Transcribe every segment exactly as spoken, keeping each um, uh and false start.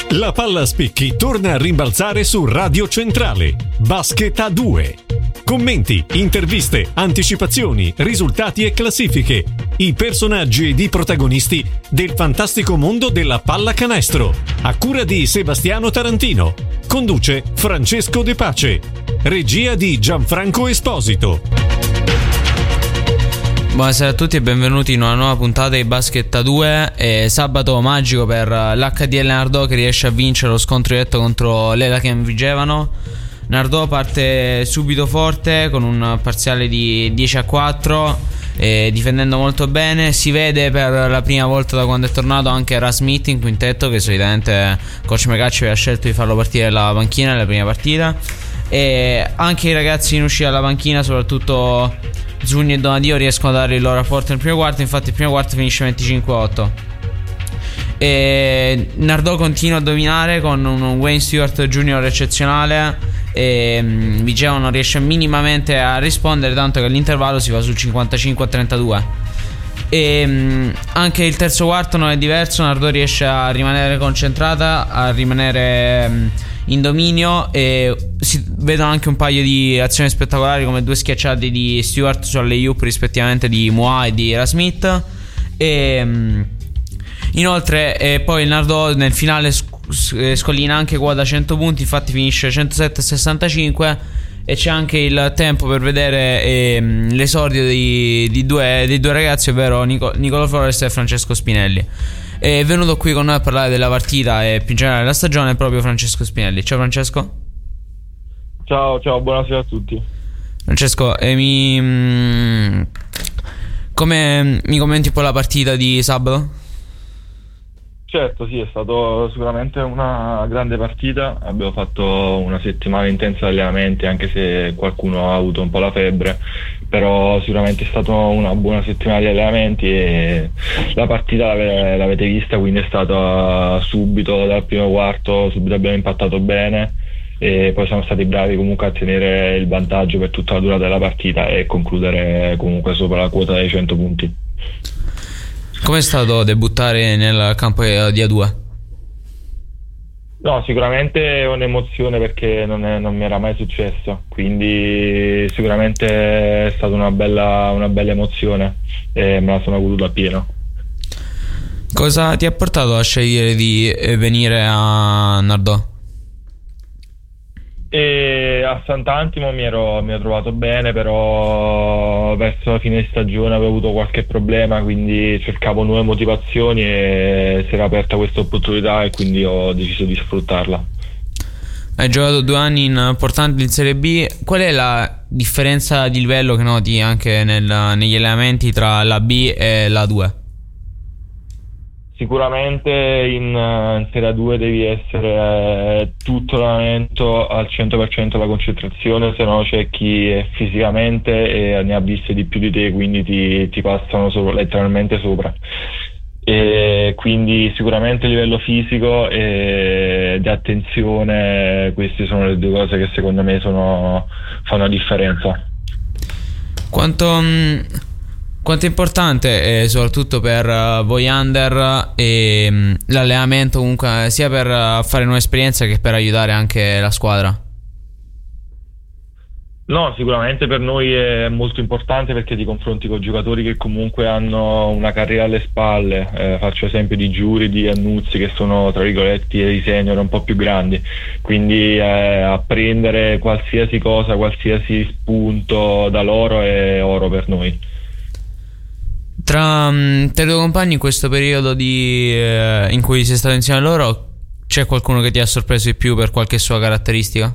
La palla a spicchi torna a rimbalzare su Radio Centrale. Basket a due. Commenti, interviste, anticipazioni, risultati e classifiche. I personaggi ed i protagonisti del fantastico mondo della pallacanestro. A cura di Sebastiano Tarantino. Conduce Francesco De Pace. Regia di Gianfranco Esposito. Buonasera a tutti e benvenuti in una nuova puntata di Basket a due. È sabato magico per l'H D L Nardò, che riesce a vincere lo scontro diretto contro l'Elakem Vigevano. Nardò parte subito forte con un parziale di dieci a quattro, eh, difendendo molto bene. Si vede per la prima volta da quando è tornato anche Rasmith in quintetto, che solitamente coach Megacci aveva scelto di farlo partire dalla panchina nella prima partita. E anche i ragazzi in uscita dalla panchina, soprattutto Zugni e Donadio, riescono a dare il loro apporto nel primo quarto. Infatti il primo quarto finisce venticinque a otto. E Nardò continua a dominare con un Wayne Stewart Junior eccezionale. E um, Vigevano non riesce minimamente a rispondere, tanto che all'intervallo si va sul cinquantacinque a trentadue. E um, anche il terzo quarto non è diverso. Nardò riesce a rimanere concentrata, a rimanere um, in dominio, e si vedono anche un paio di azioni spettacolari, come due schiacciate di Stewart sulle alley-oop rispettivamente di Moa e di Rasmith. E um, inoltre e poi il Nardò nel finale sc- scollina anche quota cento punti, infatti finisce centosette a sessantacinque. E c'è anche il tempo per vedere ehm, l'esordio di, di due, dei due ragazzi, ovvero Nico, Nicolò Flores e Francesco Spinelli. È venuto qui con noi a parlare della partita e più in generale della stagione proprio Francesco Spinelli. Ciao Francesco. Ciao, ciao, buonasera a tutti. Francesco, eh, mi mh, come mi commenti un po' la partita di sabato? Certo, sì, è stato sicuramente una grande partita. Abbiamo fatto una settimana intensa di allenamenti, anche se qualcuno ha avuto un po' la febbre, però sicuramente è stata una buona settimana di allenamenti e la partita l'ave- l'avete vista, quindi è stata subito dal primo quarto, subito abbiamo impattato bene e poi siamo stati bravi comunque a tenere il vantaggio per tutta la durata della partita e concludere comunque sopra la quota dei cento punti. Com'è stato debuttare nel campo di A due? No, sicuramente è un'emozione perché non, è, non mi era mai successo, quindi sicuramente è stata una bella, una bella emozione e me la sono goduta appieno. Cosa ti ha portato a scegliere di venire a Nardò? E a Sant'Antimo mi ero, mi ero trovato bene, però verso la fine di stagione avevo avuto qualche problema, quindi cercavo nuove motivazioni e si era aperta questa opportunità e quindi ho deciso di sfruttarla. Hai giocato due anni importanti in Serie B. Qual è la differenza di livello che noti anche nel, negli allenamenti tra la B e la due? Sicuramente in, in Serie due devi essere eh, tutto l'allenamento al cento per cento la concentrazione, se no c'è chi è fisicamente e ne ha viste di più di te, quindi ti, ti passano sopra, letteralmente sopra. E quindi sicuramente a livello fisico e di attenzione, queste sono le due cose che secondo me sono, fanno la differenza. Quanto... Mh... Quanto è importante, eh, soprattutto per uh, voi under, e mh, l'allenamento comunque sia per uh, fare nuove esperienze che per aiutare anche la squadra? No, sicuramente per noi è molto importante perché ti confronti con giocatori che comunque hanno una carriera alle spalle. Eh, faccio esempio di Giuri, di Annuzzi, che sono tra virgolette i senior un po' più grandi, quindi eh, apprendere qualsiasi cosa, qualsiasi spunto da loro è oro per noi. Tra, tra i tuoi compagni in questo periodo di, eh, in cui sei stato insieme a loro, c'è qualcuno che ti ha sorpreso di più per qualche sua caratteristica?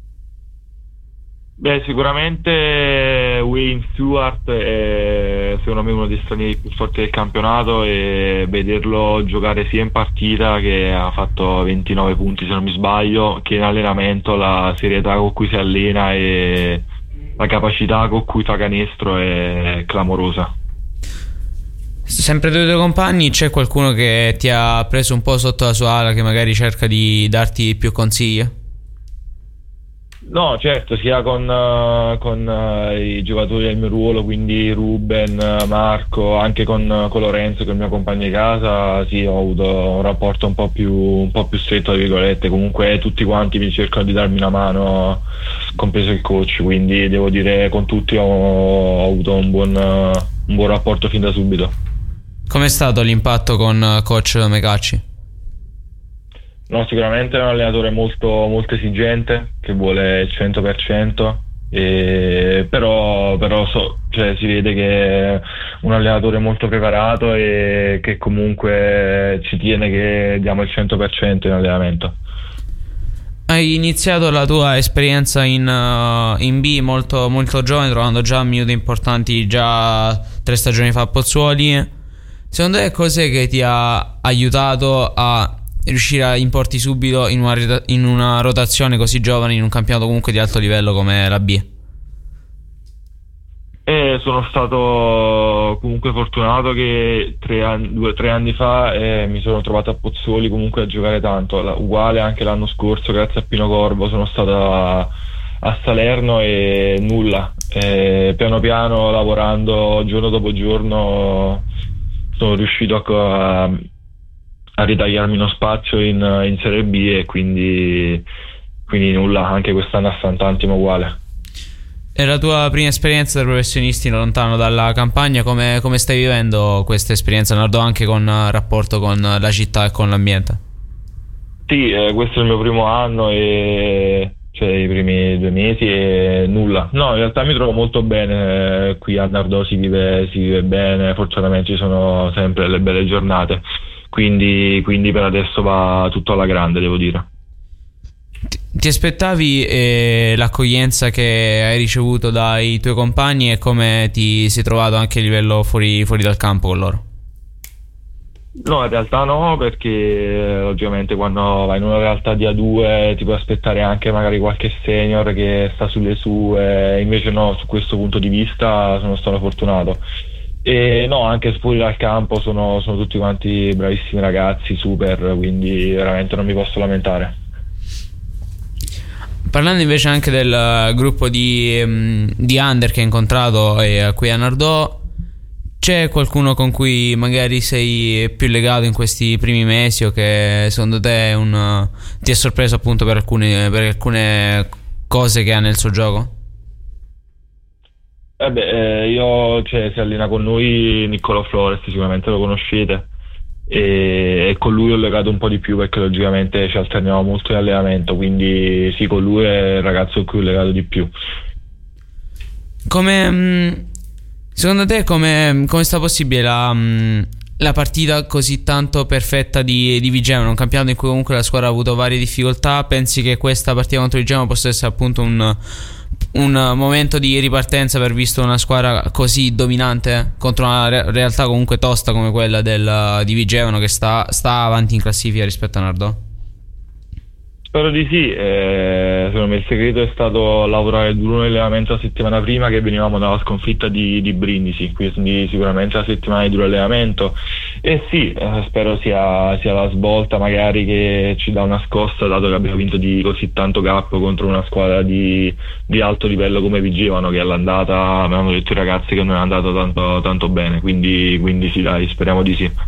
Beh, sicuramente Wayne Stewart è secondo me uno dei stranieri più forti del campionato e vederlo giocare sia in partita, che ha fatto ventinove punti se non mi sbaglio, che in allenamento, la serietà con cui si allena e la capacità con cui fa canestro è clamorosa. Sempre dei tuoi compagni c'è qualcuno che ti ha preso un po' sotto la sua ala, che magari cerca di darti più consigli? No, certo, sia con, eh, con eh, i giocatori del mio ruolo, quindi Ruben, eh, Marco, anche con, con Lorenzo, che è il mio compagno di casa, sì, ho avuto un rapporto un po' più, un po' più stretto, tra virgolette. Comunque tutti quanti mi cercano di darmi una mano, compreso il coach, quindi devo dire con tutti ho, ho avuto un buon, eh, un buon rapporto fin da subito. Com'è stato l'impatto con eh, coach Mecacci? No, sicuramente è un allenatore molto, molto esigente, che vuole il cento per cento, e però, però so, cioè, si vede che è un allenatore molto preparato e che comunque ci tiene che diamo il cento per cento in allenamento. Hai iniziato la tua esperienza in, uh, in B molto, molto giovane, trovando già minuti importanti già tre stagioni fa a Pozzuoli. Secondo te cos'è che ti ha aiutato a riuscire a importi subito in una, in una rotazione così giovane in un campionato comunque di alto livello come la B? E sono stato comunque fortunato che tre anni, due, tre anni fa eh, mi sono trovato a Pozzuoli comunque a giocare tanto, la, uguale anche l'anno scorso grazie a Pino Corvo sono stato a, a Salerno e nulla, e piano piano lavorando giorno dopo giorno sono riuscito a, a a ritagliarmi uno spazio in, in Serie B e quindi, quindi nulla, anche quest'anno a Sant'Antimo uguale. E la tua prima esperienza da professionisti lontano dalla campagna, come, come stai vivendo questa esperienza, Nardo, anche con uh, rapporto con la città e con l'ambiente? Sì, eh, questo è il mio primo anno e cioè i primi due mesi e nulla. No, in realtà mi trovo molto bene, eh, qui a Nardò si vive, si vive bene, fortunatamente ci sono sempre le belle giornate. Quindi, quindi per adesso va tutto alla grande, devo dire. Ti, ti aspettavi eh, l'accoglienza che hai ricevuto dai tuoi compagni e come ti sei trovato anche a livello fuori, fuori dal campo con loro? No, in realtà no, perché logicamente quando vai in una realtà di A due ti puoi aspettare anche magari qualche senior che sta sulle sue, invece no, su questo punto di vista sono stato fortunato. E no, anche fuori dal campo sono, sono tutti quanti bravissimi ragazzi, super, quindi veramente non mi posso lamentare. Parlando invece anche del gruppo di, di under che hai incontrato e qui a Nardò, c'è qualcuno con cui magari sei più legato in questi primi mesi o che secondo te è un, ti è sorpreso appunto per alcune, per alcune cose che ha nel suo gioco? Eh beh, eh, io, cioè, si allena con noi Niccolò Flores, sicuramente lo conoscete, e, e con lui ho legato un po' di più perché logicamente ci alterniamo molto in allenamento, quindi sì, con lui è il ragazzo con cui ho legato di più. Come, secondo te, come, come sta possibile la, la partita così tanto perfetta di, di Vigevano, un campionato in cui comunque la squadra ha avuto varie difficoltà? Pensi che questa partita contro Vigevano possa essere appunto un un momento di ripartenza per visto una squadra così dominante contro una re- realtà comunque tosta come quella del, di Vigevano che sta, sta avanti in classifica rispetto a Nardò? Spero di sì, eh, secondo me il segreto è stato lavorare duro nell'allenamento la settimana prima, che venivamo dalla sconfitta di, di Brindisi, quindi sicuramente la settimana di duro allenamento e sì, eh, spero sia, sia la svolta magari che ci dà una scossa, dato che abbiamo vinto di così tanto gap contro una squadra di, di alto livello come Vigevano, che all'andata mi hanno detto i ragazzi che non è andato tanto, tanto bene, quindi, quindi sì dai, speriamo di sì.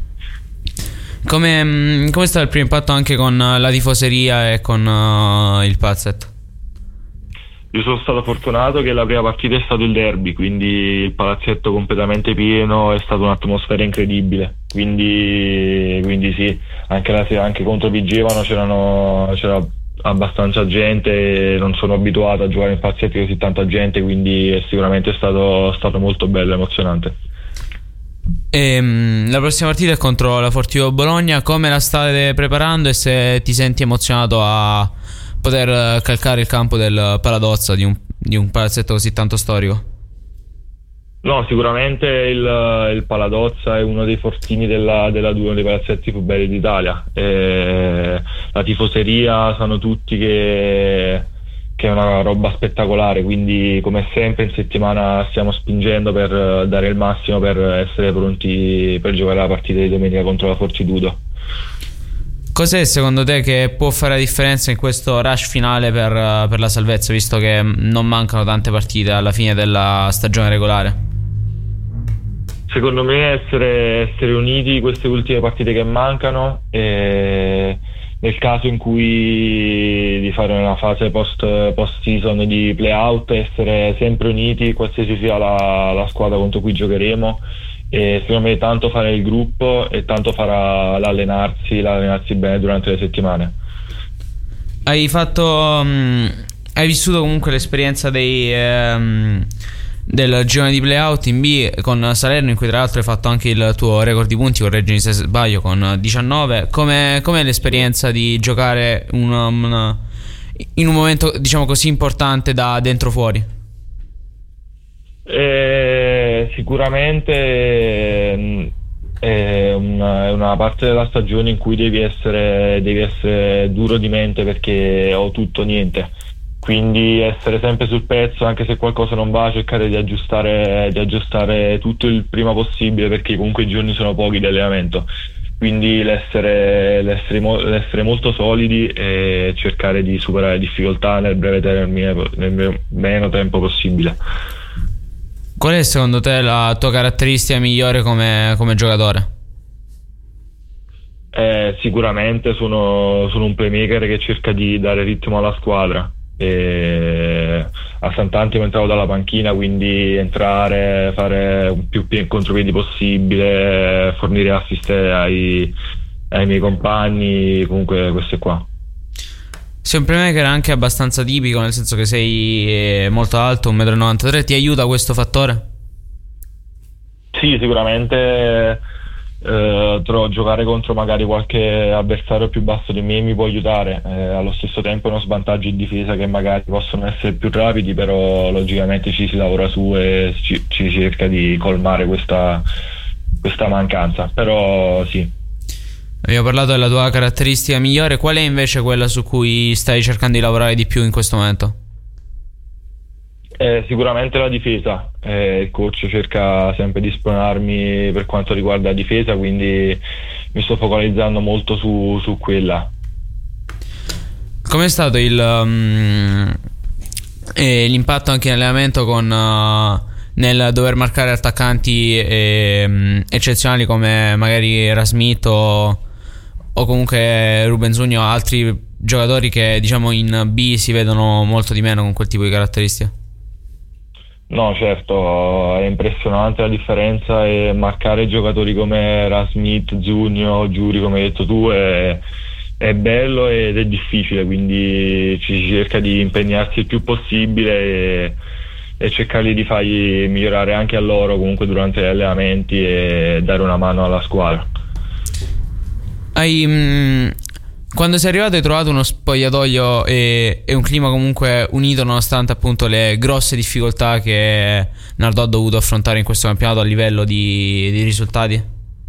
Come, come è stato il primo impatto anche con la tifoseria e con uh, il Palazzetto? Io sono stato fortunato che la prima partita è stato il derby, quindi il palazzetto completamente pieno, è stata un'atmosfera incredibile, quindi, quindi sì, anche, la, anche contro Vigevano c'erano, c'era abbastanza gente e non sono abituato a giocare in palazzetti così tanta gente, quindi è sicuramente stato, stato molto bello, emozionante. E, um, la prossima partita è contro la Fortitudo Bologna. Come la state preparando e se ti senti emozionato a poter calcare il campo del Paladozza, di un, di un palazzetto così tanto storico? No, sicuramente il, il Paladozza è uno dei fortini della, della due, uno dei palazzetti più belli d'Italia. E la tifoseria sanno tutti che che è una roba spettacolare, quindi come sempre in settimana stiamo spingendo per dare il massimo per essere pronti per giocare la partita di domenica contro la Fortitudo. Cos'è secondo te che può fare la differenza in questo rush finale per, per la salvezza, visto che non mancano tante partite alla fine della stagione regolare? Secondo me essere, essere uniti queste ultime partite che mancano, e nel caso in cui di fare una fase post, post season di play-out, essere sempre uniti qualsiasi sia la, la squadra contro cui giocheremo. E secondo me tanto fare il gruppo e tanto farà l'allenarsi, l'allenarsi bene durante le settimane. Hai fatto um, hai vissuto comunque l'esperienza dei um, del girone di playout in B con Salerno, in cui tra l'altro hai fatto anche il tuo record di punti, correggimi se sbaglio, con diciannove. Come com'è l'esperienza di giocare un, un, in un momento diciamo così importante da dentro fuori? Eh, sicuramente eh, è, una, è una parte della stagione in cui devi essere, devi essere duro di mente, perché ho tutto o niente, quindi essere sempre sul pezzo, anche se qualcosa non va, cercare di aggiustare, di aggiustare tutto il prima possibile, perché comunque i giorni sono pochi di allenamento, quindi l'essere, l'essere, l'essere molto solidi e cercare di superare le difficoltà nel breve termine, nel meno tempo possibile. Qual è secondo te la tua caratteristica migliore come, come giocatore? Eh, sicuramente sono, sono un playmaker che cerca di dare ritmo alla squadra. E a Sant'Antimo entravo dalla panchina, quindi entrare, fare più contropiedi possibile, fornire assist ai, ai miei compagni, comunque queste qua. Sei un playmaker anche abbastanza tipico, nel senso che sei molto alto, uno virgola novantatré metri. Ti aiuta questo fattore? Sì, sicuramente eh, trovo, giocare contro magari qualche avversario più basso di me mi può aiutare. Eh, allo stesso tempo è uno svantaggio in difesa, che magari possono essere più rapidi, però logicamente ci si lavora su e ci, ci cerca di colmare questa, questa mancanza. Però sì. Abbiamo parlato della tua caratteristica migliore. Qual è invece quella su cui stai cercando di lavorare di più in questo momento? Eh, sicuramente la difesa. Eh, il coach cerca sempre di spronarmi per quanto riguarda la difesa, quindi mi sto focalizzando molto su, su quella. Com'è stato il um, eh, l'impatto anche in allenamento con uh, nel dover marcare attaccanti eh, um, eccezionali come magari Rasmith o o comunque Ruben Zugno, altri giocatori che diciamo in B si vedono molto di meno con quel tipo di caratteristiche? No, certo, è impressionante la differenza, e marcare giocatori come Rasmith, Zugno, Giuri, come hai detto tu, è, è bello ed è difficile, quindi ci si cerca di impegnarsi il più possibile e, e cercare di fargli migliorare anche a loro comunque durante gli allenamenti e dare una mano alla squadra. Hai, mh, quando sei arrivato hai trovato uno spogliatoio e, e un clima comunque unito, nonostante appunto le grosse difficoltà che Nardò ha dovuto affrontare in questo campionato a livello di, di risultati?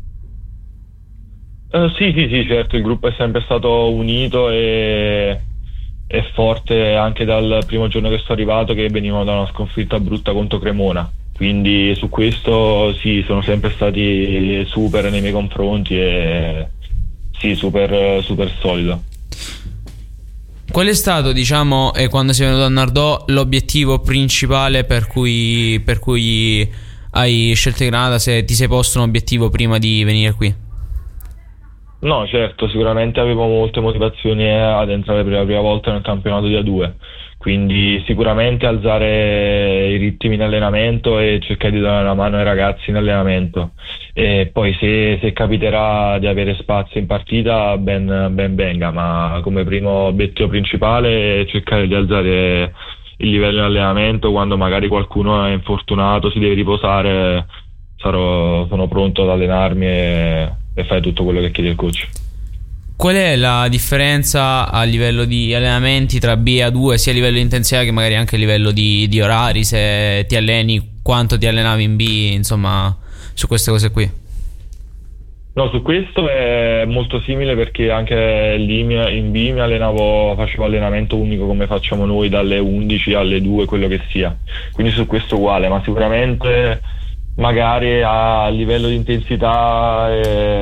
Uh, sì, sì, sì, certo, il gruppo è sempre stato unito e è forte anche dal primo giorno che sono arrivato, che venivano da una sconfitta brutta contro Cremona. Quindi su questo sì, sono sempre stati super nei miei confronti e sì, super, super solido. Qual è stato, diciamo, eh, quando sei venuto a Nardò, l'obiettivo principale per cui, per cui hai scelto Granada? Se ti sei posto un obiettivo prima di venire qui? No, certo, sicuramente avevo molte motivazioni ad entrare per la prima volta nel campionato di A due, quindi sicuramente alzare i ritmi in allenamento e cercare di dare una mano ai ragazzi in allenamento, e poi se, se capiterà di avere spazio in partita ben, ben venga, ma come primo obiettivo principale è cercare di alzare il livello in allenamento. Quando magari qualcuno è infortunato, si deve riposare, sarò, sono pronto ad allenarmi e, e fare tutto quello che chiede il coach. Qual è la differenza a livello di allenamenti tra B e A due, sia a livello di intensità che magari anche a livello di, di orari, se ti alleni, quanto ti allenavi in B, insomma, su queste cose qui? No, su questo è molto simile, perché anche lì in B mi allenavo, facevo allenamento unico come facciamo noi dalle undici alle due, quello che sia, quindi su questo uguale, ma sicuramente magari a livello di intensità e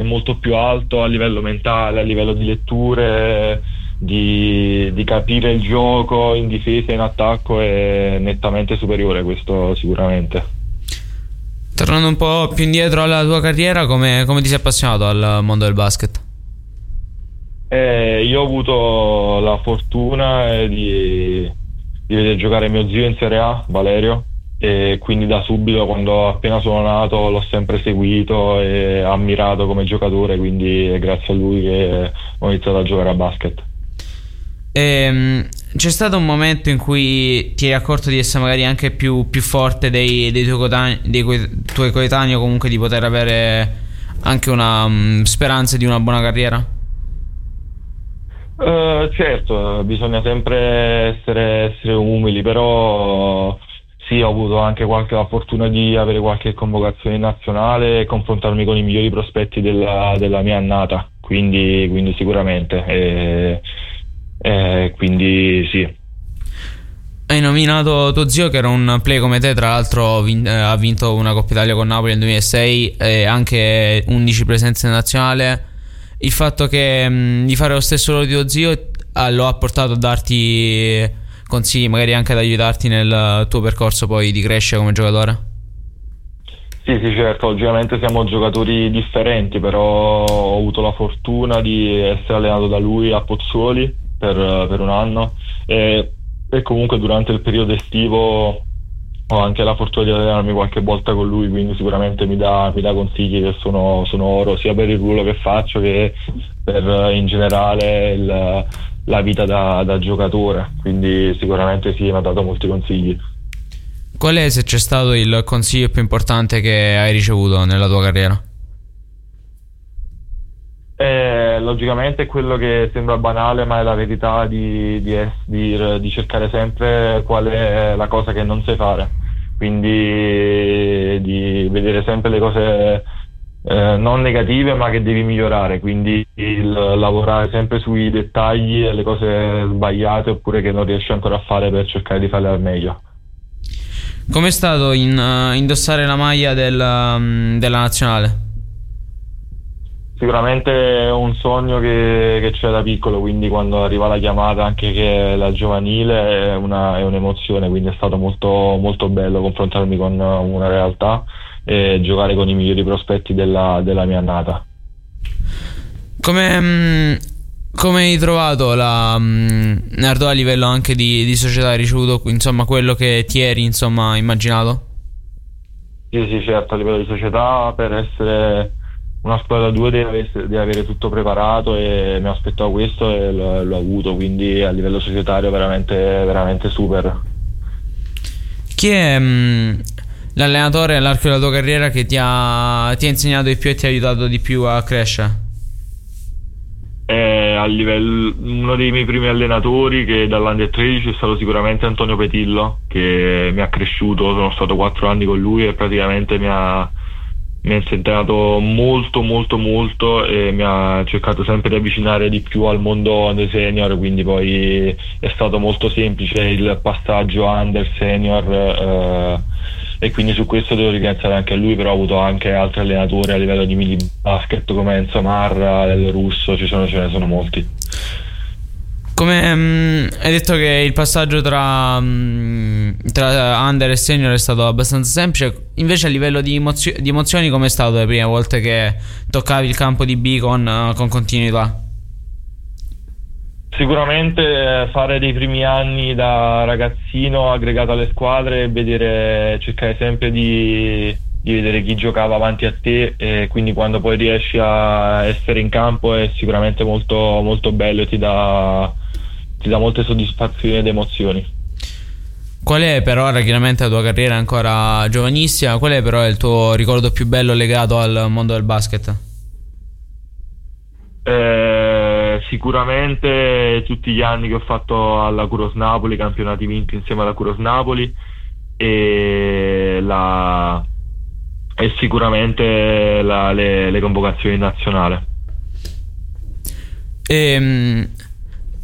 è molto più alto a livello mentale, a livello di letture, di, di capire il gioco in difesa e in attacco, è nettamente superiore, questo sicuramente. Tornando un po' più indietro alla tua carriera, come, come ti sei appassionato al mondo del basket? Eh, io ho avuto la fortuna eh, di, di vedere giocare mio zio in Serie A, Valerio, e quindi da subito, quando appena sono nato, l'ho sempre seguito e ammirato come giocatore, quindi è grazie a lui che ho iniziato a giocare a basket. E, c'è stato un momento in cui ti eri accorto di essere magari anche più, più forte dei, dei, tuoi coetanei, dei tuoi coetanei, o comunque di poter avere anche una um, speranza di una buona carriera? Uh, certo, bisogna sempre essere, essere umili, però sì, ho avuto anche qualche, la fortuna di avere qualche convocazione nazionale e confrontarmi con i migliori prospetti della, della mia annata, quindi, quindi sicuramente, e, e quindi sì. Hai nominato tuo zio, che era un play come te, tra l'altro vin- eh, ha vinto una Coppa Italia con Napoli nel duemilasei e anche undici presenze in nazionale. Il fatto che mh, di fare lo stesso lavoro di tuo zio eh, lo ha portato a darti consigli, magari anche ad aiutarti nel tuo percorso poi di crescita come giocatore? Sì, sì, certo, ovviamente siamo giocatori differenti, però ho avuto la fortuna di essere allenato da lui a Pozzuoli per, per un anno e, e comunque durante il periodo estivo ho anche la fortuna di allenarmi qualche volta con lui, quindi sicuramente mi dà, mi dà consigli che sono, sono oro, sia per il ruolo che faccio che per in generale il, la vita da, da giocatore, quindi sicuramente sì, mi ha dato molti consigli. Qual è, se c'è stato, il consiglio più importante che hai ricevuto nella tua carriera? Eh, logicamente è quello che sembra banale, ma è la verità di, di, di, di cercare sempre qual è la cosa che non sai fare, quindi di vedere sempre le cose eh, non negative ma che devi migliorare, quindi il lavorare sempre sui dettagli e le cose sbagliate oppure che non riesci ancora a fare per cercare di farle al meglio. Com'è stato in, uh, indossare la maglia del, um, della nazionale? Sicuramente è un sogno che, che c'è da piccolo, quindi quando arriva la chiamata, anche che è la giovanile, è, una, è un'emozione, quindi è stato molto, molto bello confrontarmi con una realtà e giocare con i migliori prospetti della, della mia annata. Come, mh, come hai trovato la mh, Nardò a livello anche di, di società? Hai ricevuto insomma quello che ti eri insomma immaginato? Sì, sì, certo, a livello di società, per essere una squadra due deve, deve avere tutto preparato e mi aspettavo questo e l'ho, l'ho avuto, quindi a livello societario veramente, veramente super. Chi è mh, l'allenatore all'arco della tua carriera che ti ha, ti ha insegnato di più e ti ha aiutato di più a crescere? Eh, a livello, uno dei miei primi allenatori, che dall'Under tredici, è stato sicuramente Antonio Petillo, che mi ha cresciuto. Sono stato quattro anni con lui e praticamente mi ha mi ha insegnato molto molto molto e mi ha cercato sempre di avvicinare di più al mondo under senior, quindi poi è stato molto semplice il passaggio under senior eh, e quindi su questo devo ringraziare anche a lui, però ho avuto anche altri allenatori a livello di mini basket come Enzo Marra, del Russo, ci sono, ce ne sono molti. Come um, hai detto che il passaggio tra, um, tra under e senior è stato abbastanza semplice, invece a livello di, emozio- di emozioni com'è stato le prime volte che toccavi il campo di B con, uh, con continuità? Sicuramente fare dei primi anni da ragazzino aggregato alle squadre e vedere, cercare sempre di, di vedere chi giocava avanti a te, e quindi quando poi riesci a essere in campo è sicuramente molto, molto bello e ti dà ti dà molte soddisfazioni ed emozioni. Qual è per ora, chiaramente la tua carriera è ancora giovanissima, qual è però il tuo ricordo più bello legato al mondo del basket? Eh, sicuramente tutti gli anni che ho fatto alla Curos Napoli, campionati vinti insieme alla Curos Napoli, e, la, e sicuramente la, le, le convocazioni nazionali. E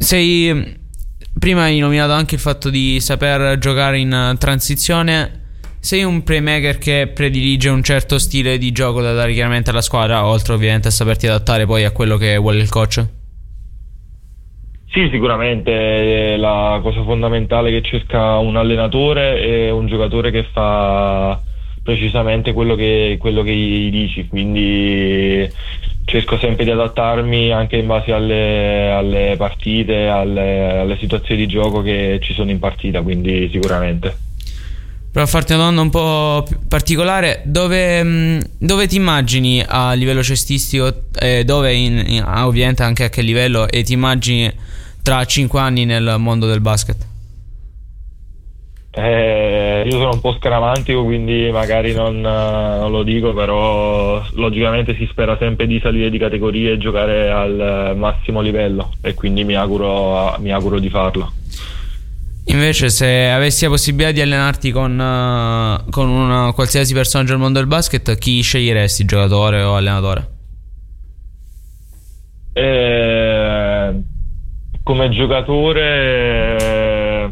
sei, prima hai nominato anche il fatto di saper giocare in transizione. sei un playmaker che predilige un certo stile di gioco da dare chiaramente alla squadra, oltre ovviamente a saperti adattare poi a quello che vuole il coach? Sì, sicuramente la cosa fondamentale che cerca un allenatore è un giocatore che fa precisamente quello che, quello che gli dici, quindi cerco sempre di adattarmi anche in base alle, alle partite, alle, alle situazioni di gioco che ci sono in partita, quindi sicuramente. Per farti una domanda un po' più particolare, dove, dove ti immagini a livello cestistico, eh, dove in, in, ovviamente anche a che livello, e ti immagini tra cinque anni nel mondo del basket? Eh, io sono un po' scaramantico, quindi magari non, non lo dico, però logicamente si spera sempre di salire di categoria e giocare al massimo livello, e quindi mi auguro, mi auguro di farlo. Invece, se avessi la possibilità di allenarti con, uh, con una qualsiasi personaggio del mondo del basket, chi sceglieresti, giocatore o allenatore? Eh, come giocatore eh,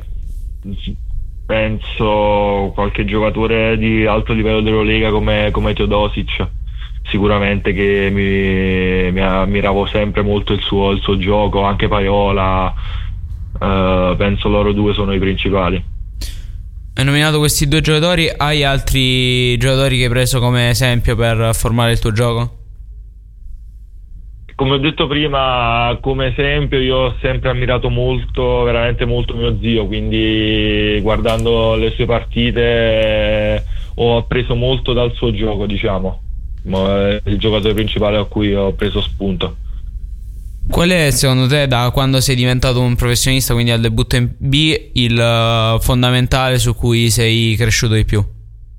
penso qualche giocatore di alto livello dell'Eurolega come, come Teodosic, sicuramente, che mi, mi ammiravo sempre molto il suo, il suo gioco, anche Paiola. Uh, penso loro due sono i principali. Hai nominato questi due giocatori, hai altri giocatori che hai preso come esempio per formare il tuo gioco? Come ho detto prima, come esempio io ho sempre ammirato molto, veramente molto mio zio, quindi guardando le sue partite ho appreso molto dal suo gioco, diciamo. È il giocatore principale a cui ho preso spunto. Qual è secondo te, da quando sei diventato un professionista, quindi al debutto in B, il uh, fondamentale su cui sei cresciuto di più?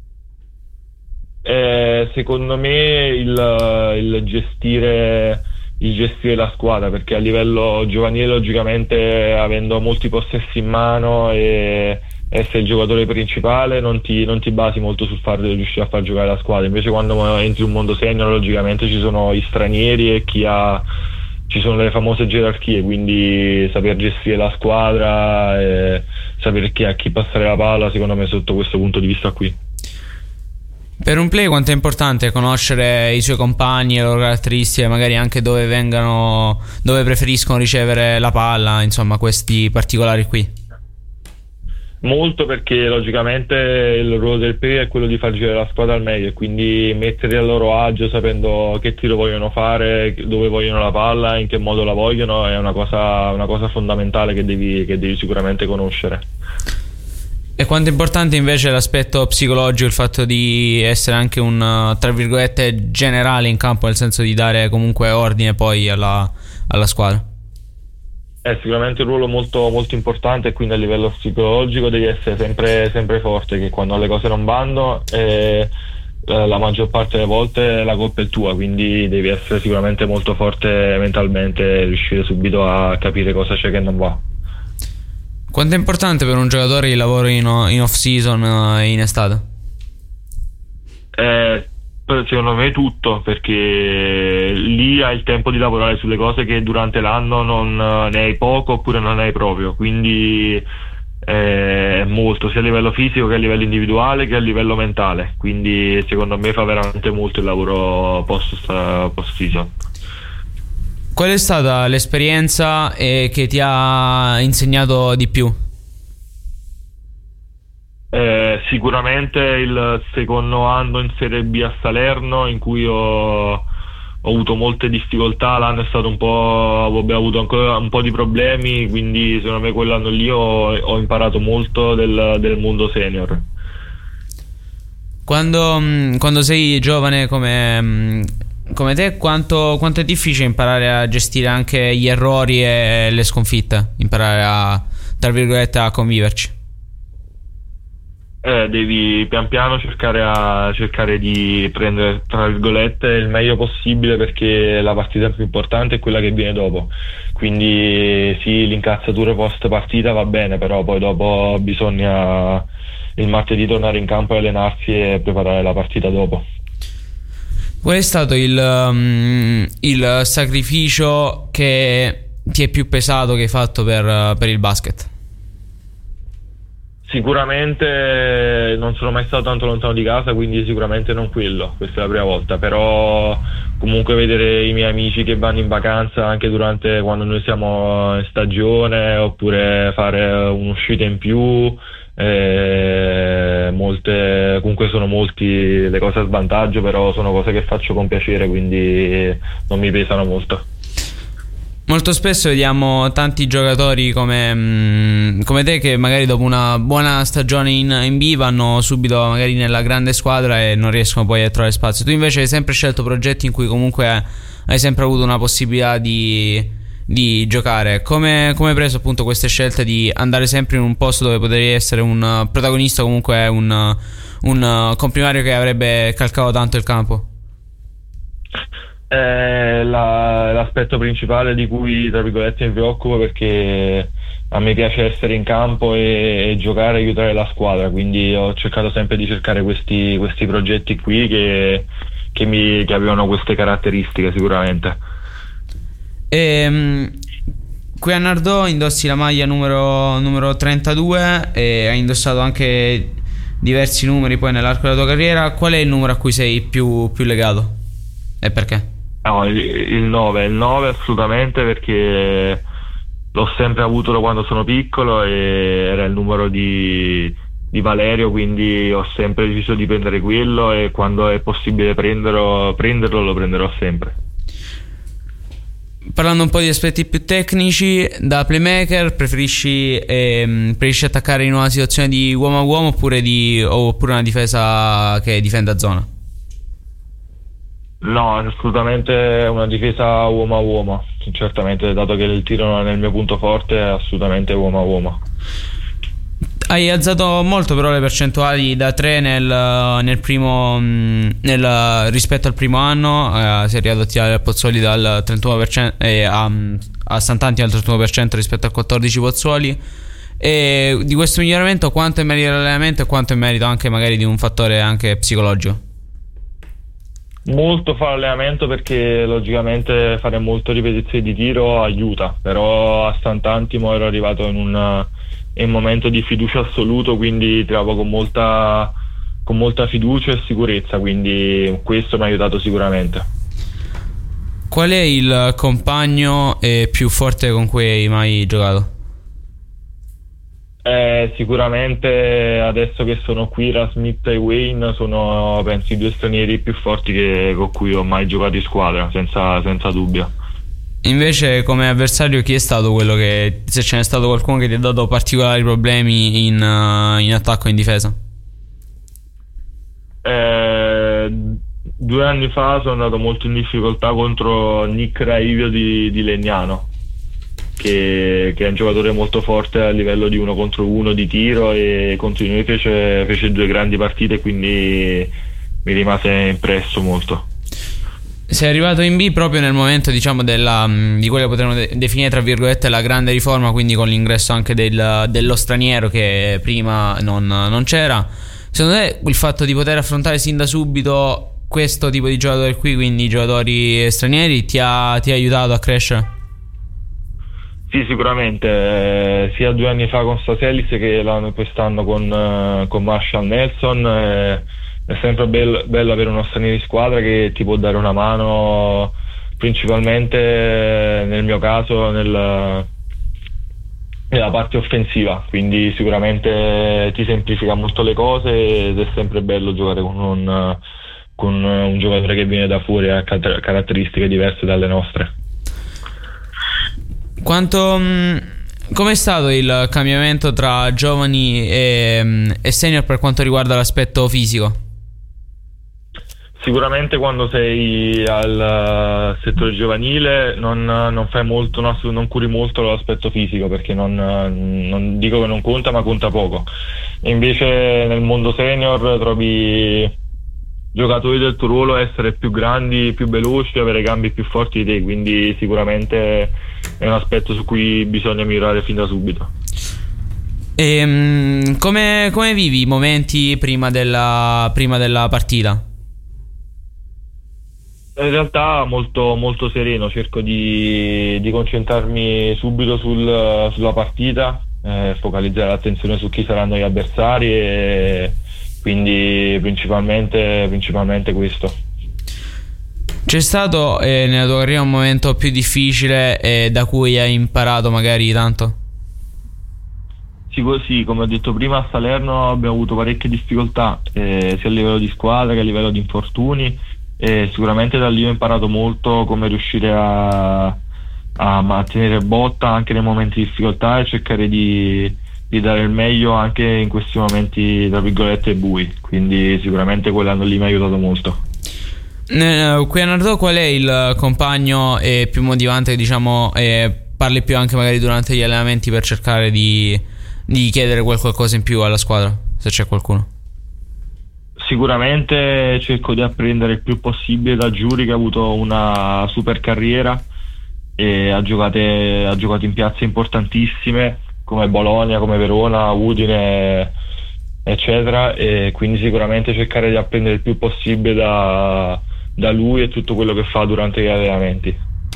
Eh, secondo me il, il gestire il gestire la squadra, perché a livello giovanile, logicamente, avendo molti possessi in mano e essere il giocatore principale, non ti, non ti basi molto sul far riuscire a far giocare la squadra. Invece quando entri in un mondo senior, logicamente ci sono gli stranieri e chi ha ci sono le famose gerarchie, quindi saper gestire la squadra e sapere chi, a chi passare la palla, secondo me, sotto questo punto di vista qui. Per un play quanto è importante conoscere i suoi compagni, le loro caratteristiche, magari anche dove vengano, dove preferiscono ricevere la palla, insomma questi particolari qui? Molto, perché logicamente il ruolo del play è quello di far girare la squadra al meglio, quindi metterli a loro agio sapendo che tiro vogliono fare, dove vogliono la palla, in che modo la vogliono, è una cosa, una cosa fondamentale che devi, che devi sicuramente conoscere. E quanto è importante invece l'aspetto psicologico, il fatto di essere anche un, tra virgolette, generale in campo, nel senso di dare comunque ordine poi alla, alla squadra? È sicuramente un ruolo molto, molto importante, e quindi a livello psicologico devi essere sempre, sempre forte, che quando le cose non vanno eh, la maggior parte delle volte la colpa è tua, quindi devi essere sicuramente molto forte mentalmente e riuscire subito a capire cosa c'è che non va. Quanto è importante per un giocatore il lavoro in, in off season e in estate? Eh, secondo me tutto, perché lì hai il tempo di lavorare sulle cose che durante l'anno non ne hai poco oppure non ne hai proprio, quindi è molto, sia a livello fisico che a livello individuale che a livello mentale, quindi secondo me fa veramente molto il lavoro post, post season. Qual è stata l'esperienza eh, che ti ha insegnato di più? Eh, sicuramente il secondo anno in Serie B a Salerno, in cui ho, ho avuto molte difficoltà. L'anno è stato un po', abbiamo avuto ancora un po' di problemi, quindi secondo me quell'anno lì ho, ho imparato molto del, del mondo senior. Quando, quando sei giovane come, come te, quanto, quanto è difficile imparare a gestire anche gli errori e le sconfitte, imparare a, tra virgolette, a conviverci? Eh, devi pian piano cercare, a, cercare di prendere, tra virgolette, il meglio possibile, perché la partita più importante è quella che viene dopo. Quindi sì, l'incazzatura post partita va bene, però poi dopo bisogna il martedì tornare in campo e allenarsi e preparare la partita dopo. Qual è stato il, um, il sacrificio che ti è più pesato che hai fatto per, per il basket? Sicuramente non sono mai stato tanto lontano di casa, quindi sicuramente non quello, questa è la prima volta, però comunque vedere i miei amici che vanno in vacanza anche durante quando noi siamo in stagione, oppure fare un'uscita in più, eh, molte, comunque sono molti le cose a svantaggio, però sono cose che faccio con piacere, quindi non mi pesano molto. Molto spesso vediamo tanti giocatori come, mh, come te che magari dopo una buona stagione in, in B vanno subito magari nella grande squadra e non riescono poi a trovare spazio. Tu invece hai sempre scelto progetti in cui comunque hai sempre avuto una possibilità di, di giocare. Come, come hai preso appunto queste scelte di andare sempre in un posto dove potevi essere un protagonista, comunque un, un comprimario che avrebbe calcato tanto il campo? È la, l'aspetto principale di cui tra virgolette mi preoccupo, perché a me piace essere in campo e, e giocare e aiutare la squadra, quindi ho cercato sempre di cercare questi, questi progetti qui che, che, mi, che avevano queste caratteristiche sicuramente. E, qui a Nardò indossi la maglia numero, numero trentadue e hai indossato anche diversi numeri poi nell'arco della tua carriera. Qual è il numero a cui sei più, più legato e perché? No, il nove, il nove assolutamente, perché l'ho sempre avuto da quando sono piccolo e era il numero di, di Valerio, quindi ho sempre deciso di prendere quello e quando è possibile prenderlo, prenderlo lo prenderò sempre. Parlando un po' di aspetti più tecnici, da playmaker preferisci, ehm, preferisci attaccare in una situazione di uomo a uomo oppure, di, oppure una difesa che difende a zona? No, assolutamente una difesa uomo a uomo, certamente, dato che il tiro non è il mio punto forte, è assolutamente uomo a uomo. Hai alzato molto però le percentuali da tre nel, nel primo nel, rispetto al primo anno, eh, si è ridotti a Pozzuoli dal trentuno per cento e a, a Sant'Antimo al trentuno per cento rispetto a quattordici Pozzuoli. E di questo miglioramento quanto è merito dell'allenamento e quanto è merito anche magari di un fattore anche psicologico? Molto fa l'allenamento, perché logicamente fare molte ripetizioni di tiro aiuta, però a Sant'Antimo ero arrivato in un, in un momento di fiducia assoluto, quindi tiravo con molta, con molta fiducia e sicurezza, quindi questo mi ha aiutato sicuramente. Qual è il compagno eh, più forte con cui hai mai giocato? Eh, sicuramente adesso che sono qui, Ra Smith e Wayne sono penso i due stranieri più forti che, con cui ho mai giocato in squadra, senza, senza dubbio. Invece come avversario chi è stato quello che, se ce n'è stato qualcuno che ti ha dato particolari problemi in, uh, in attacco e in difesa? Eh, due anni fa sono andato molto in difficoltà contro Nick Raivio di, di Legnano, Che, che è un giocatore molto forte a livello di uno contro uno di tiro, e contro di noi fece, fece due grandi partite, quindi mi rimase impresso molto. Sei arrivato in B proprio nel momento, diciamo, della, di quella che potremmo de- definire tra virgolette la grande riforma, quindi con l'ingresso anche del, dello straniero che prima non, non c'era. Secondo te il fatto di poter affrontare sin da subito questo tipo di giocatori qui, quindi i giocatori stranieri, ti ha, ti ha aiutato a crescere? Sì, sicuramente, eh, sia due anni fa con Staselis che l'anno quest'anno con, eh, con Marshall Nelson, eh, è sempre bello, bello avere uno straniero in squadra che ti può dare una mano, principalmente eh, nel mio caso nel, nella parte offensiva, quindi sicuramente ti semplifica molto le cose ed è sempre bello giocare con un, con un giocatore che viene da fuori, ha caratteristiche diverse dalle nostre. Quanto com'è stato il cambiamento tra giovani e, e senior per quanto riguarda l'aspetto fisico? Sicuramente quando sei al settore giovanile non, non fai molto, no, non curi molto l'aspetto fisico, perché non, non dico che non conta, ma conta poco. E invece nel mondo senior trovi giocatori del tuo ruolo essere più grandi, più veloci, avere gambe più forti di te, quindi sicuramente è un aspetto su cui bisogna migliorare fin da subito. E, um, come, come vivi i momenti prima della, prima della partita? In realtà molto, molto sereno, cerco di, di concentrarmi subito sul, sulla partita, eh, focalizzare l'attenzione su chi saranno gli avversari, e quindi principalmente, principalmente questo. C'è stato eh, nella tua carriera un momento più difficile e da cui hai imparato magari tanto? Sì, così, come ho detto prima, a Salerno abbiamo avuto parecchie difficoltà, eh, sia a livello di squadra che a livello di infortuni, e sicuramente da lì ho imparato molto come riuscire a, a mantenere botta anche nei momenti di difficoltà e cercare di, di dare il meglio anche in questi momenti tra virgolette bui, quindi sicuramente quell'anno lì mi ha aiutato molto. Eh, qui a Nardò qual è il compagno eh, più motivante, diciamo, eh, parli più anche magari durante gli allenamenti per cercare di, di chiedere quel qualcosa in più alla squadra, se c'è qualcuno? Sicuramente cerco di apprendere il più possibile da Giuri, che ha avuto una super carriera e ha giocato, ha giocato in piazze importantissime come Bologna, come Verona, Udine, eccetera, e quindi sicuramente cercare di apprendere il più possibile da, da lui e tutto quello che fa durante gli allenamenti.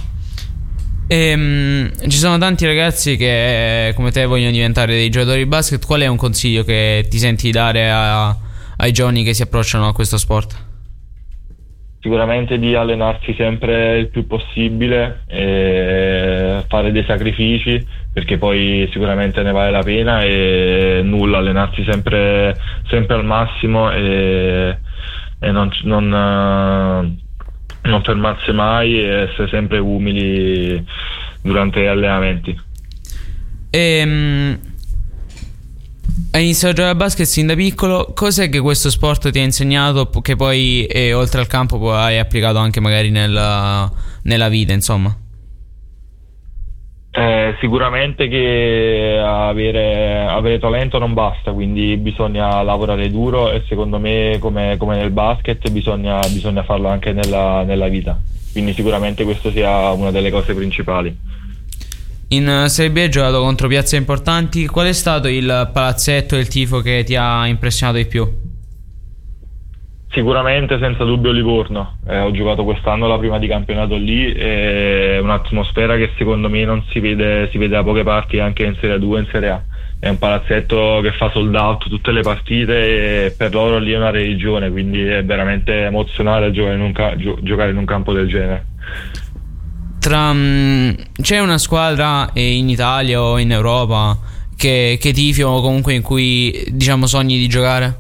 Ehm, ci sono tanti ragazzi che come te vogliono diventare dei giocatori di basket. Qual è un consiglio che ti senti di dare a, ai giovani che si approcciano a questo sport? Sicuramente di allenarsi sempre il più possibile e fare dei sacrifici, perché poi sicuramente ne vale la pena, e nulla, allenarsi sempre, sempre al massimo e, e non, non, non fermarsi mai e essere sempre umili durante gli allenamenti. Ehm, hai iniziato a giocare a basket sin da piccolo. Cos'è che questo sport ti ha insegnato che poi eh, oltre al campo poi hai applicato anche magari nella, nella vita, insomma? Eh, sicuramente che avere, avere talento non basta, quindi bisogna lavorare duro, e secondo me come, come nel basket bisogna, bisogna farlo anche nella, nella vita, quindi sicuramente questo sia una delle cose principali. In Serie B hai giocato contro piazze importanti. Qual è stato il palazzetto e il tifo che ti ha impressionato di più? Sicuramente senza dubbio Livorno, eh, ho giocato quest'anno la prima di campionato lì, è un'atmosfera che secondo me non si vede, si vede da poche parti anche in Serie due e in Serie A. È un palazzetto che fa sold out tutte le partite e per loro lì è una religione, quindi è veramente emozionale giocare in un, ca- gio- giocare in un campo del genere. Tra, mh, c'è una squadra eh, in Italia o in Europa che, che tifi o comunque in cui diciamo sogni di giocare?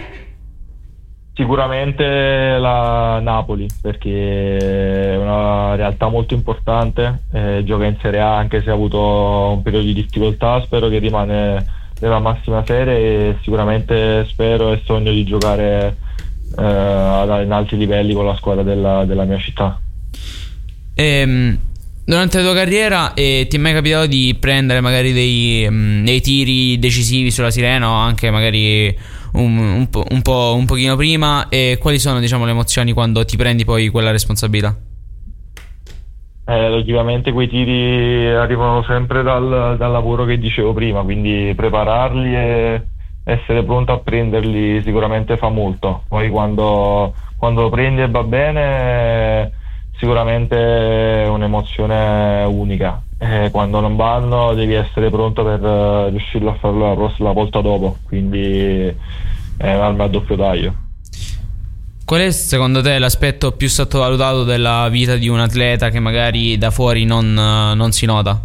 Sicuramente la Napoli, perché è una realtà molto importante, eh, gioca in Serie A anche se ha avuto un periodo di difficoltà, spero che rimane nella massima serie e sicuramente spero e sogno di giocare eh, in alti livelli con la squadra della, della mia città. Ehm, durante la tua carriera eh, ti è mai capitato di prendere magari dei, mh, dei tiri decisivi sulla sirena o anche magari un, un, po', un po' un pochino prima, e quali sono diciamo le emozioni quando ti prendi poi quella responsabilità? Eh, logicamente quei tiri arrivano sempre dal, dal lavoro che dicevo prima, quindi prepararli e essere pronto a prenderli sicuramente fa molto. Poi quando, quando lo prendi e va bene sicuramente è un'emozione unica, eh, quando non vanno devi essere pronto per uh, riuscirlo a farlo la, prossima, la volta dopo, quindi è un'arma a doppio taglio. Qual è secondo te l'aspetto più sottovalutato della vita di un atleta che magari da fuori non, non si nota?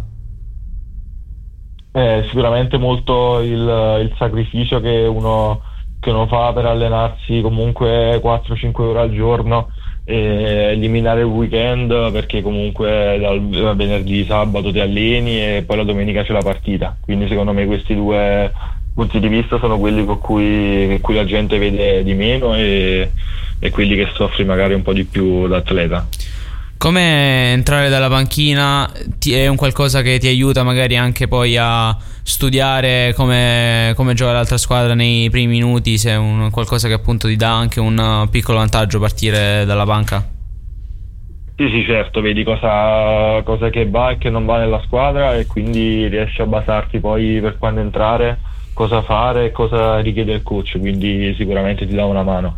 Eh, sicuramente molto il, il sacrificio che uno, che uno fa per allenarsi comunque quattro cinque ore al giorno, e eliminare il weekend, perché comunque dal venerdì sabato ti alleni e poi la domenica c'è la partita, quindi secondo me questi due punti di vista sono quelli con cui, con cui la gente vede di meno e, e quelli che soffri magari un po' di più l'atleta. Come entrare dalla panchina ti, è un qualcosa che ti aiuta magari anche poi a studiare come, come gioca l'altra squadra nei primi minuti, se è un qualcosa che appunto ti dà anche un piccolo vantaggio partire dalla panca? Sì sì certo, vedi cosa, cosa che va e che non va nella squadra e quindi riesci a basarti poi per quando entrare, cosa fare e cosa richiede il coach, quindi sicuramente ti dà una mano.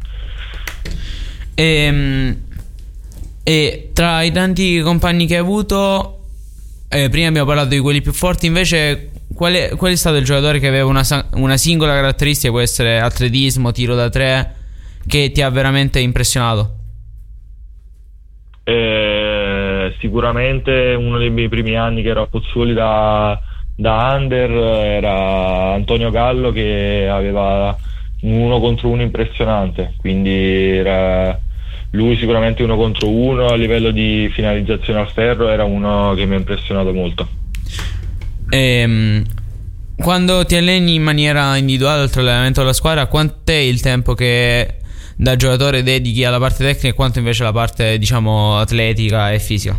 Ehm E tra i tanti compagni che hai avuto, eh, prima abbiamo parlato di quelli più forti, invece qual è, qual è stato il giocatore che aveva una, una singola caratteristica, può essere atletismo, tiro da tre, che ti ha veramente impressionato? Eh, sicuramente uno dei miei primi anni che ero a Pozzuoli da, da under era Antonio Gallo, che aveva un uno contro uno impressionante, quindi era lui sicuramente uno contro uno. A livello di finalizzazione al ferro era uno che mi ha impressionato molto. Ehm, quando ti alleni in maniera individuale oltre all'allenamento della squadra, quant'è il tempo che da giocatore dedichi alla parte tecnica e quanto invece alla parte, diciamo, atletica e fisica?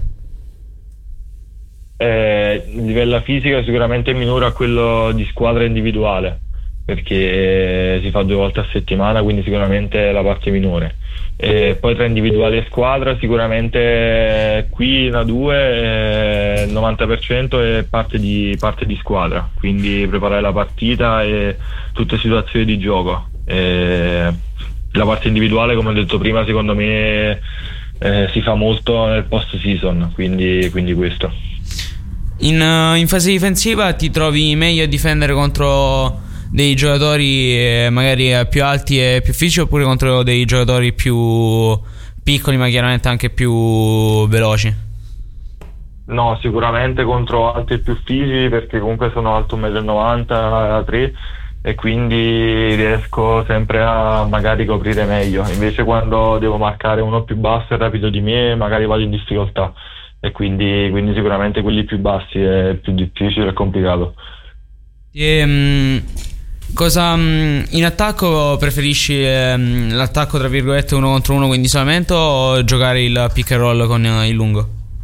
Eh, il livello fisica sicuramente è minore a quello di squadra individuale, perché si fa due volte a settimana, quindi sicuramente è la parte minore. E poi tra individuale e squadra sicuramente qui in A due il novanta per cento è parte di, parte di squadra, quindi preparare la partita e tutte le situazioni di gioco. E la parte individuale, come ho detto prima, secondo me eh, si fa molto nel post season, quindi, quindi questo. In, uh, in fase difensiva ti trovi meglio a difendere contro dei giocatori eh, magari più alti e più fisici, oppure contro dei giocatori più piccoli ma chiaramente anche più veloci? No, sicuramente contro alti e più fisici, perché comunque sono alto uno e novanta metri e quindi riesco sempre a magari coprire meglio. Invece quando devo marcare uno più basso e rapido di me magari vado in difficoltà, e quindi, quindi sicuramente quelli più bassi è più difficile e complicato. E, um, cosa um, in attacco preferisci um, l'attacco tra virgolette uno contro uno, quindi isolamento, o giocare il pick and roll con uh, il lungo?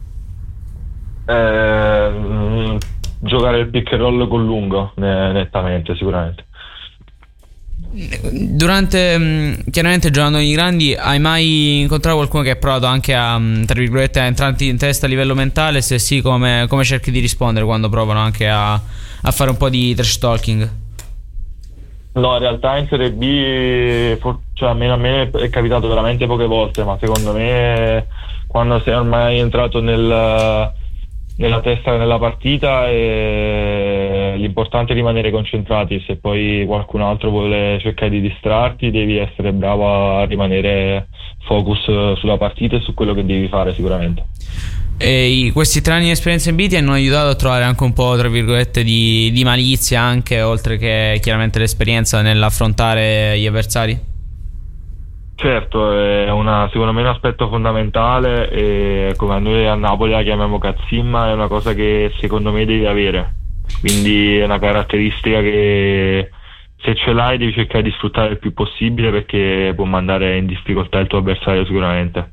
Eh, mh, giocare il pick and roll con lungo, ne- nettamente, sicuramente. Durante, um, chiaramente giocando i grandi, hai mai incontrato qualcuno che ha provato anche a, um, tra virgolette, a entrarti in testa a livello mentale? Se sì, come, come cerchi di rispondere quando provano anche a, a fare un po' di trash talking? No, in realtà in Serie B, for- cioè almeno a me è capitato veramente poche volte, ma secondo me quando sei ormai entrato nel, nella testa nella partita, e l'importante è rimanere concentrati. Se poi qualcun altro vuole cercare di distrarti, devi essere bravo a rimanere focus sulla partita e su quello che devi fare sicuramente. E i- questi tre anni di esperienza in B ti hanno aiutato a trovare anche un po', tra virgolette, di, di malizia, anche oltre che chiaramente l'esperienza nell'affrontare gli avversari? Certo, è una, secondo me un aspetto fondamentale, e come a noi a Napoli la chiamiamo cazzimma, è una cosa che secondo me devi avere, quindi è una caratteristica che se ce l'hai devi cercare di sfruttare il più possibile, perché può mandare in difficoltà il tuo avversario sicuramente.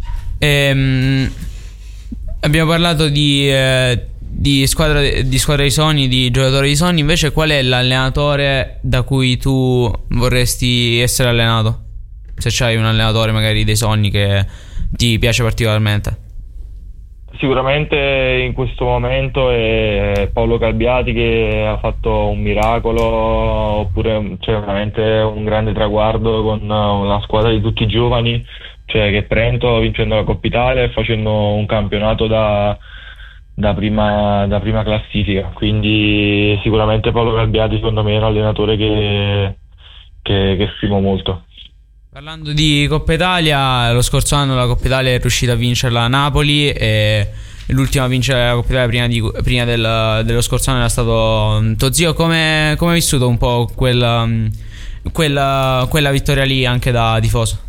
Ehm, abbiamo parlato di, eh, di squadra di squadra dei sogni, di giocatore dei sogni. Invece qual è l'allenatore da cui tu vorresti essere allenato? Se c'hai un allenatore magari dei sogni che ti piace particolarmente. Sicuramente in questo momento è Paolo Calbiati, che ha fatto un miracolo, oppure cioè, veramente un grande traguardo con una squadra di tutti giovani, cioè che Trento, vincendo la Coppa Italia e facendo un campionato da, da, prima, da prima classifica. Quindi sicuramente Paolo Calbiati secondo me è un allenatore che, che, che stimo molto. Parlando di Coppa Italia, lo scorso anno la Coppa Italia è riuscita a vincerla a Napoli, e l'ultima a vincere la Coppa Italia prima, di, prima del, dello scorso anno era stato tuo zio. Come come hai vissuto un po' quella, quella, quella vittoria lì anche da tifoso?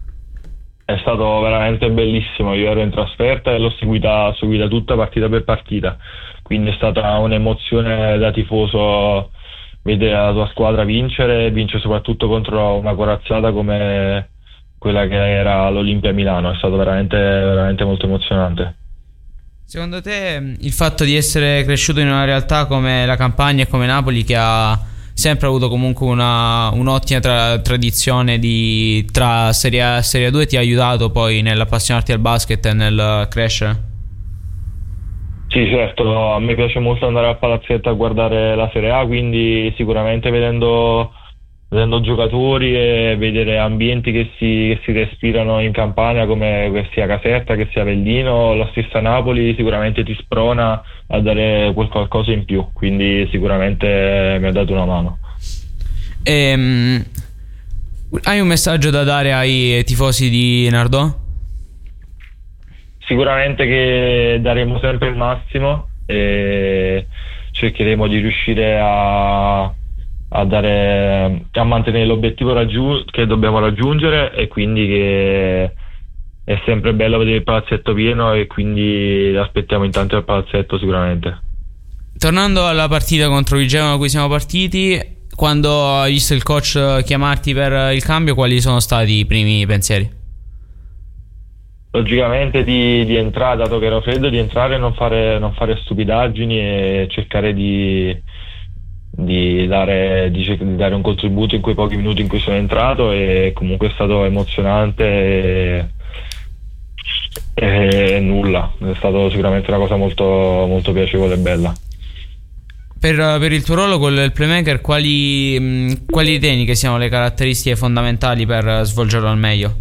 È stato veramente bellissimo. Io ero in trasferta e l'ho seguita, seguita tutta partita per partita, quindi è stata un'emozione da tifoso vedere la tua squadra vincere, e vincere soprattutto contro una corazzata come quella che era l'Olimpia Milano. È stato veramente, veramente molto emozionante. Secondo te il fatto di essere cresciuto in una realtà come la Campania e come Napoli, che ha sempre avuto comunque una, un'ottima tra, tradizione di, tra Serie A e Serie due, ti ha aiutato poi nell'appassionarti al basket e nel crescere? Sì, certo, a me piace molto andare al palazzetto a guardare la Serie A, quindi sicuramente vedendo vedendo giocatori e vedere ambienti che si, che si respirano in Campania, come che sia Caserta, che sia Avellino, la stessa Napoli sicuramente ti sprona a dare quel qualcosa in più, quindi sicuramente mi ha dato una mano. Ehm, hai un messaggio da dare ai tifosi di Nardò? Sicuramente che daremo sempre il massimo e cercheremo di riuscire a, a dare a mantenere l'obiettivo raggiu- che dobbiamo raggiungere, e quindi che è sempre bello vedere il palazzetto pieno, e quindi aspettiamo intanto il palazzetto sicuramente. Tornando alla partita contro il Genoa a cui siamo partiti, quando hai visto il coach chiamarti per il cambio, quali sono stati i primi pensieri? Logicamente di, di entrare, dato che ero freddo, di entrare e non fare, non fare stupidaggini e cercare di, di, dare, di, di dare un contributo in quei pochi minuti in cui sono entrato, e comunque è stato emozionante e, e nulla, è stato sicuramente una cosa molto, molto piacevole e bella. Per, per il tuo ruolo con il playmaker, quali, mh, quali ritieni che siano le caratteristiche fondamentali per svolgerlo al meglio?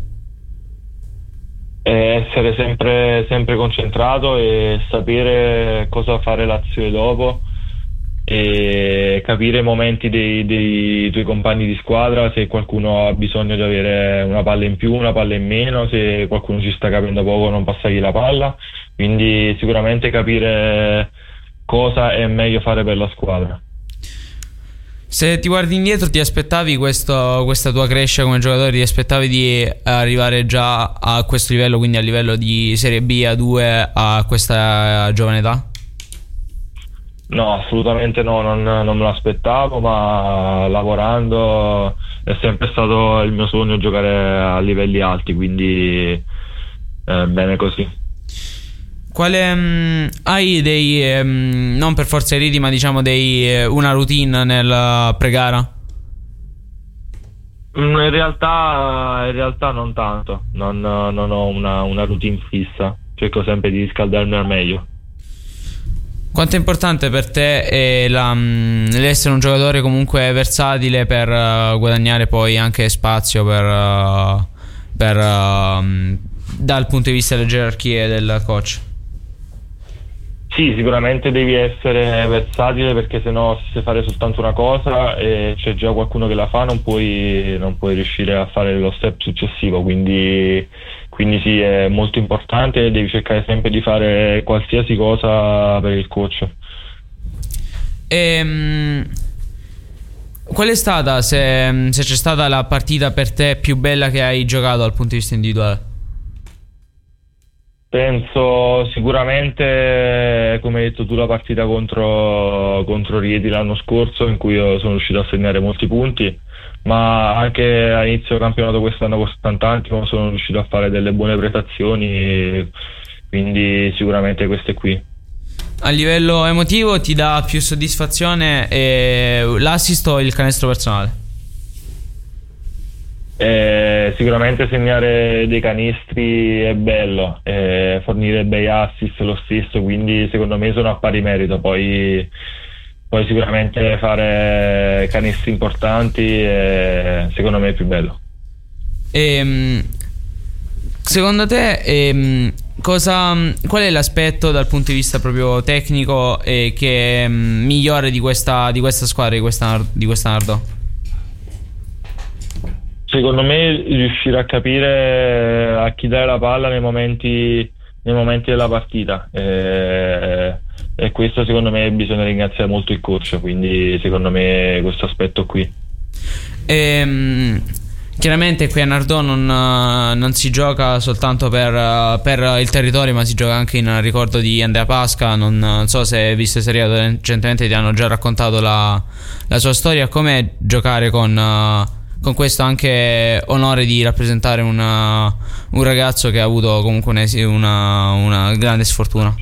Essere sempre, sempre concentrato e sapere cosa fare l'azione dopo, e capire i momenti dei, dei tuoi compagni di squadra, se qualcuno ha bisogno di avere una palla in più, una palla in meno, se qualcuno ci sta capendo poco non passargli la palla, quindi sicuramente capire cosa è meglio fare per la squadra. Se ti guardi indietro, ti aspettavi questo, questa tua crescita come giocatore? Ti aspettavi di arrivare già a questo livello, quindi a livello di Serie B A due, a questa giovane età? No, assolutamente no, non, non me l'aspettavo, ma lavorando è sempre stato il mio sogno giocare a livelli alti, quindi eh, bene così. Quale mh, hai dei mh, non per forza i riti, ma diciamo dei una routine nel pre-gara? In realtà, in realtà non tanto, non, non ho una, una routine fissa, cerco sempre di riscaldarmi al meglio. Quanto è importante per te è la, mh, l'essere un giocatore comunque versatile per uh, guadagnare poi anche spazio per, uh, per uh, dal punto di vista delle gerarchie del coach? Sì, sicuramente devi essere versatile, perché sennò se sai fare soltanto una cosa e c'è già qualcuno che la fa, non puoi, non puoi riuscire a fare lo step successivo, quindi, quindi sì, è molto importante e devi cercare sempre di fare qualsiasi cosa per il coach. Ehm, qual è stata, se, se c'è stata la partita per te più bella che hai giocato dal punto di vista individuale? Penso sicuramente, come hai detto tu, la partita contro, contro Rieti l'anno scorso, in cui io sono riuscito a segnare molti punti, ma anche all'inizio del campionato quest'anno con Sant'Antimo sono riuscito a fare delle buone prestazioni, quindi sicuramente queste qui. A livello emotivo ti dà più soddisfazione eh, l'assist o il canestro personale? Eh, sicuramente segnare dei canestri è bello, eh, fornire bei assist lo stesso, quindi secondo me sono a pari merito. Poi, poi sicuramente fare canestri importanti è, secondo me è più bello. Ehm, secondo te ehm, cosa, qual è l'aspetto dal punto di vista proprio tecnico eh, che è migliore di questa, di questa squadra, di questa, di questa Nardò? Secondo me riuscire a capire a chi dare la palla nei momenti, nei momenti della partita, e, e questo secondo me bisogna ringraziare molto il coach, quindi secondo me questo aspetto qui. Ehm, chiaramente qui a Nardò non, non si gioca soltanto per, per il territorio, ma si gioca anche in ricordo di Andrea Pasca. Non, non so se hai visto serie recentemente, ti hanno già raccontato la, la sua storia. Com'è giocare con... con questo anche onore di rappresentare una, un ragazzo che ha avuto comunque una, una grande sfortuna?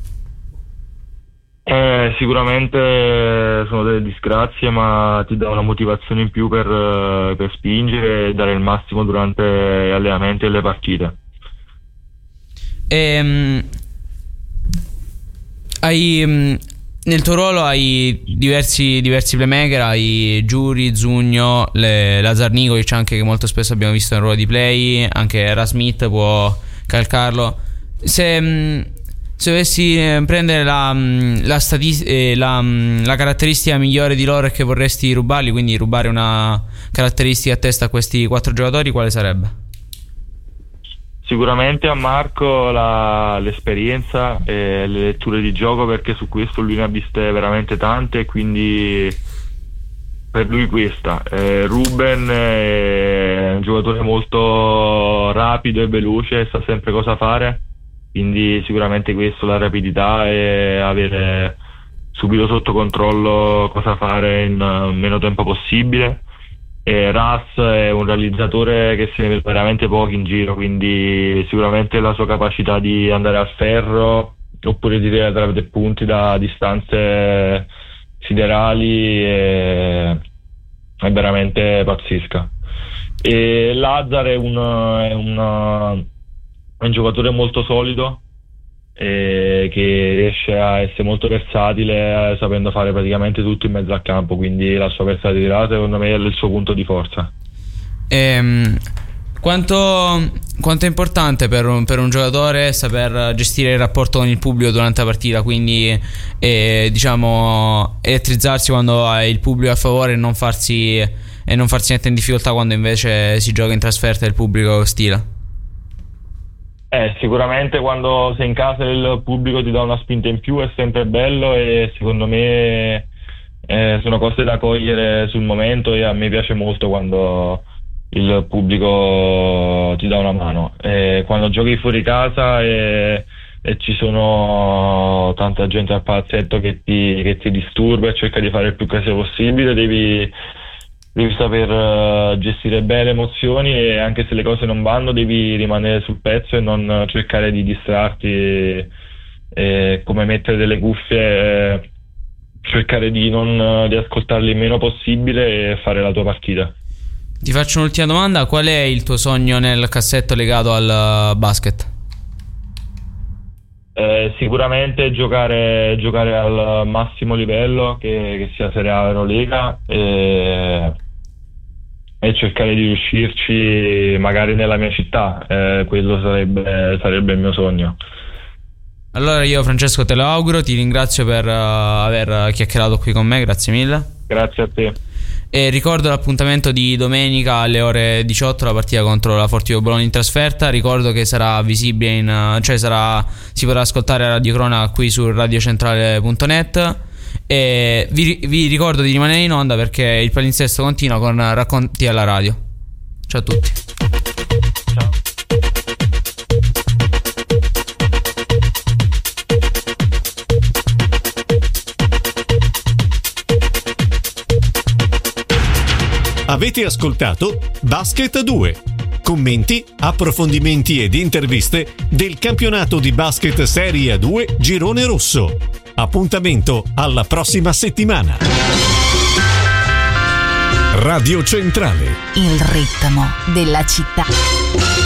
Eh, sicuramente sono delle disgrazie, ma ti dà una motivazione in più per, per spingere e dare il massimo durante gli allenamenti e le partite. E, um, hai, um, nel tuo ruolo hai diversi, diversi playmaker, hai Giuri, Zugno, le, Lazar Nikolic anche, che molto spesso abbiamo visto nel ruolo di play, anche Rasmith può calcarlo. Se, se dovessi prendere la, la, statist- eh, la, la caratteristica migliore di loro e che vorresti rubarli, quindi rubare una caratteristica a testa a questi quattro giocatori, quale sarebbe? Sicuramente a Marco la, l'esperienza e le letture di gioco, perché su questo lui ne ha viste veramente tante, quindi per lui questa. Eh, Ruben è un giocatore molto rapido e veloce, sa sempre cosa fare, quindi sicuramente questo, la rapidità e avere subito sotto controllo cosa fare in meno tempo possibile. E Ras è un realizzatore che se ne vede veramente pochi in giro, quindi sicuramente la sua capacità di andare al ferro oppure di tirare da tre punti da distanze siderali è, è veramente pazzesca. E Lazar è un, è un, è un giocatore molto solido e che riesce a essere molto versatile, sapendo fare praticamente tutto in mezzo al campo, quindi la sua versatilità secondo me è il suo punto di forza. Ehm, quanto, quanto è importante per un, per un giocatore saper gestire il rapporto con il pubblico durante la partita, quindi eh, diciamo elettrizzarsi quando ha il pubblico a favore e non farsi, e non farsi mettere in difficoltà quando invece si gioca in trasferta e il pubblico ostile? Eh, sicuramente quando sei in casa e il pubblico ti dà una spinta in più è sempre bello, e secondo me eh, sono cose da cogliere sul momento, e a me piace molto quando il pubblico ti dà una mano. Eh, quando giochi fuori casa e, e ci sono tanta gente al palazzetto che ti, che ti disturba e cerca di fare il più casino possibile, devi devi saper uh, gestire bene le emozioni, e anche se le cose non vanno devi rimanere sul pezzo e non uh, cercare di distrarti, e, e come mettere delle cuffie, e cercare di non uh, di ascoltarli il meno possibile e fare la tua partita. Ti faccio un'ultima domanda: qual è il tuo sogno nel cassetto legato al basket? Eh, sicuramente giocare, giocare al massimo livello, che, che sia Serie A o Eurolega, e, e cercare di riuscirci magari nella mia città. Eh, quello sarebbe, sarebbe il mio sogno. Allora io, Francesco, te lo auguro, ti ringrazio per uh, aver chiacchierato qui con me, grazie mille. Grazie a te. E ricordo l'appuntamento di domenica alle ore diciotto, la partita contro la Fortitudo Bologna in trasferta. Ricordo che sarà visibile in, cioè sarà, si potrà ascoltare la radiocronaca qui su radiocentrale punto net. E vi, vi ricordo di rimanere in onda, perché il palinsesto continua con racconti alla radio. Ciao a tutti. Ciao. Avete ascoltato Basket due. Commenti, approfondimenti ed interviste del campionato di basket Serie A due Girone Rosso. Appuntamento alla prossima settimana. Radio Centrale. Il ritmo della città.